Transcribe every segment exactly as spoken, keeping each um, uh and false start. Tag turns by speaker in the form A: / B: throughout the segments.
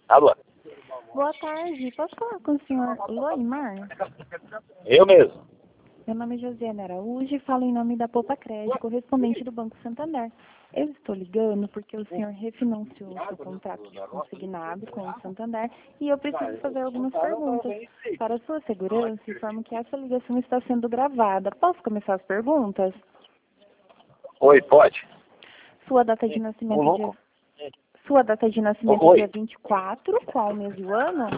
A: Alô?
B: Boa tarde. Posso falar com o senhor Loimar?
A: Eu mesmo.
B: Meu nome é Josiane Araújo e falo em nome da Poupa Crédito, correspondente do Banco Santander. Eu estou ligando porque o senhor refinanciou o seu contrato de consignado com o Santander e eu preciso fazer algumas perguntas. Para sua segurança, informo que essa ligação está sendo gravada. Posso começar as perguntas?
A: Oi, pode?
B: Sua data de nascimento
A: Ô,
B: é dia...
A: louco.
B: Sua data de nascimento
A: Oi.
B: é dia vinte e quatro, qual mês e o ano?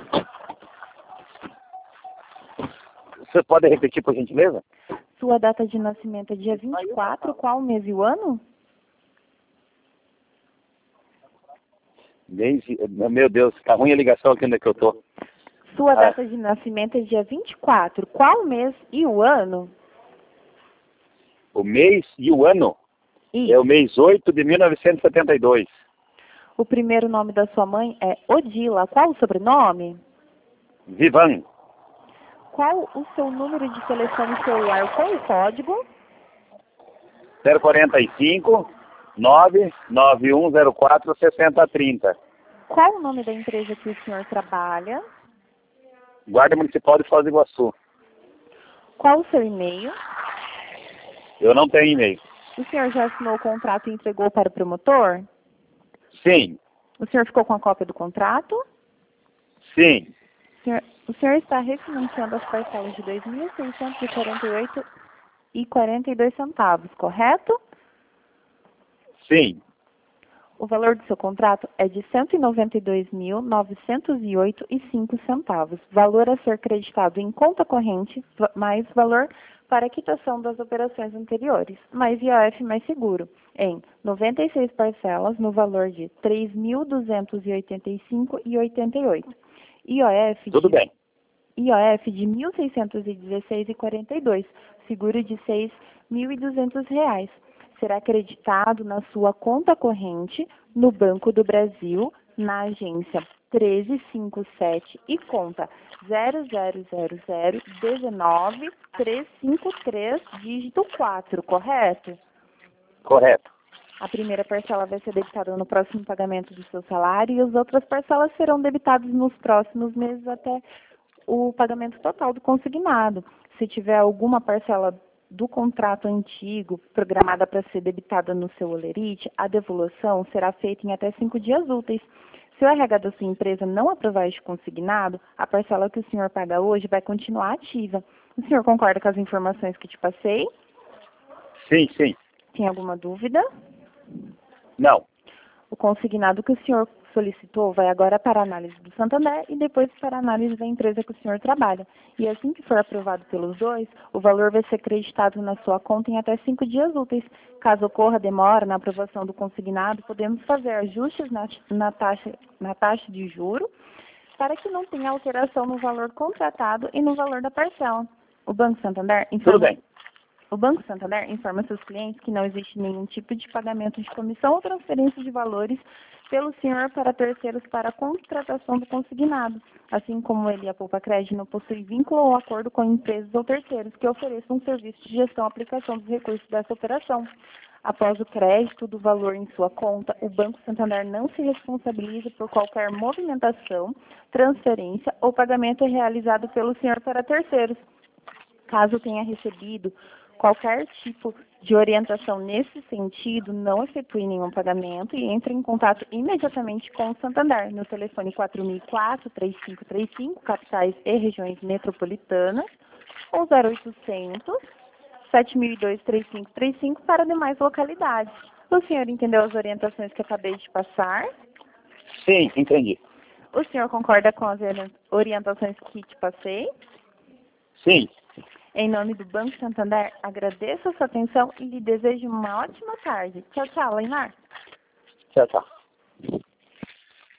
A: Você pode repetir, por gentileza?
B: Sua data de nascimento é dia vinte e quatro, qual mês e o ano?
A: Desde... Meu Deus, tá ruim a ligação aqui onde é que eu tô.
B: Sua
A: Ah.
B: data de nascimento é dia vinte e quatro, qual mês e o ano?
A: O mês e o ano
B: E
A: é o mês oito de mil novecentos e setenta e dois.
B: o primeiro nome da sua mãe é Odila, qual o sobrenome?
A: Vivan.
B: Qual o seu número de telefone celular com o código?
A: zero quarenta e cinco, nove nove um zero quatro, sessenta trinta.
B: Qual o nome da empresa que o senhor trabalha?
A: Guarda Municipal de Foz do Iguaçu.
B: Qual o seu e-mail?
A: Eu não tenho e-mail.
B: O senhor já assinou o contrato e entregou para o promotor?
A: Sim,
B: O senhor ficou com a cópia do contrato?
A: sim,
B: O senhor, o senhor está refinanciando as parcelas de dois mil seiscentos e quarenta e oito reais e quarenta e dois centavos, correto?
A: sim.
B: O valor do seu contrato é de cento e noventa e dois mil, novecentos e oito reais e cinco centavos. Valor a ser creditado em conta corrente, va- mais valor para a quitação das operações anteriores, mais I O F mais seguro, em noventa e seis parcelas no valor de três mil duzentos e oitenta e cinco reais e oitenta e oito centavos. I O F
A: Tudo
B: de
A: bem.
B: I O F de mil seiscentos e dezesseis reais e quarenta e dois centavos, seguro de seis mil e duzentos reais. Será creditado na sua conta corrente no Banco do Brasil, na agência treze cinquenta e sete e conta zero zero zero zero um nove três cinco três, dígito quatro, correto?
A: Correto.
B: A primeira parcela vai ser debitada no próximo pagamento do seu salário e as outras parcelas serão debitadas nos próximos meses até o pagamento total do consignado. Se tiver alguma parcela do contrato antigo programada para ser debitada no seu olerite, a devolução será feita em até cinco dias úteis. Se o R H da sua empresa não aprovar este consignado, a parcela que o senhor paga hoje vai continuar ativa. O senhor concorda com as informações que te passei?
A: Sim, sim.
B: Tem alguma dúvida?
A: Não.
B: O consignado que o senhor solicitou vai agora para a análise do Santander e depois para a análise da empresa que o senhor trabalha. E assim que for aprovado pelos dois, o valor vai ser creditado na sua conta em até cinco dias úteis. Caso ocorra demora na aprovação do consignado, podemos fazer ajustes na, na, taxa, na taxa de juro para que não tenha alteração no valor contratado e no valor da parcela. O Banco Santander informa...
A: Tudo bem.
B: O Banco Santander informa seus clientes que não existe nenhum tipo de pagamento de comissão ou transferência de valores pelo senhor para terceiros para a contratação do consignado, assim como ele e a Poupa Crédito não possuem vínculo ou acordo com empresas ou terceiros que ofereçam um serviço de gestão e aplicação dos recursos dessa operação. Após o crédito do valor em sua conta, o Banco Santander não se responsabiliza por qualquer movimentação, transferência ou pagamento realizado pelo senhor para terceiros. Caso tenha recebido qualquer tipo de orientação nesse sentido, não efetue nenhum pagamento e entre em contato imediatamente com o Santander no telefone quatro mil e quatro, três cinco três cinco, capitais e regiões metropolitanas, ou zero oitocentos, sete mil e dois, três cinco três cinco para demais localidades. O senhor entendeu as orientações que acabei de passar?
A: Sim, entendi.
B: O senhor concorda com as orientações que te passei?
A: Sim.
B: Em nome do Banco Santander, agradeço a sua atenção e lhe desejo uma ótima tarde. Tchau, tchau, Leimar.
A: Tchau, tchau.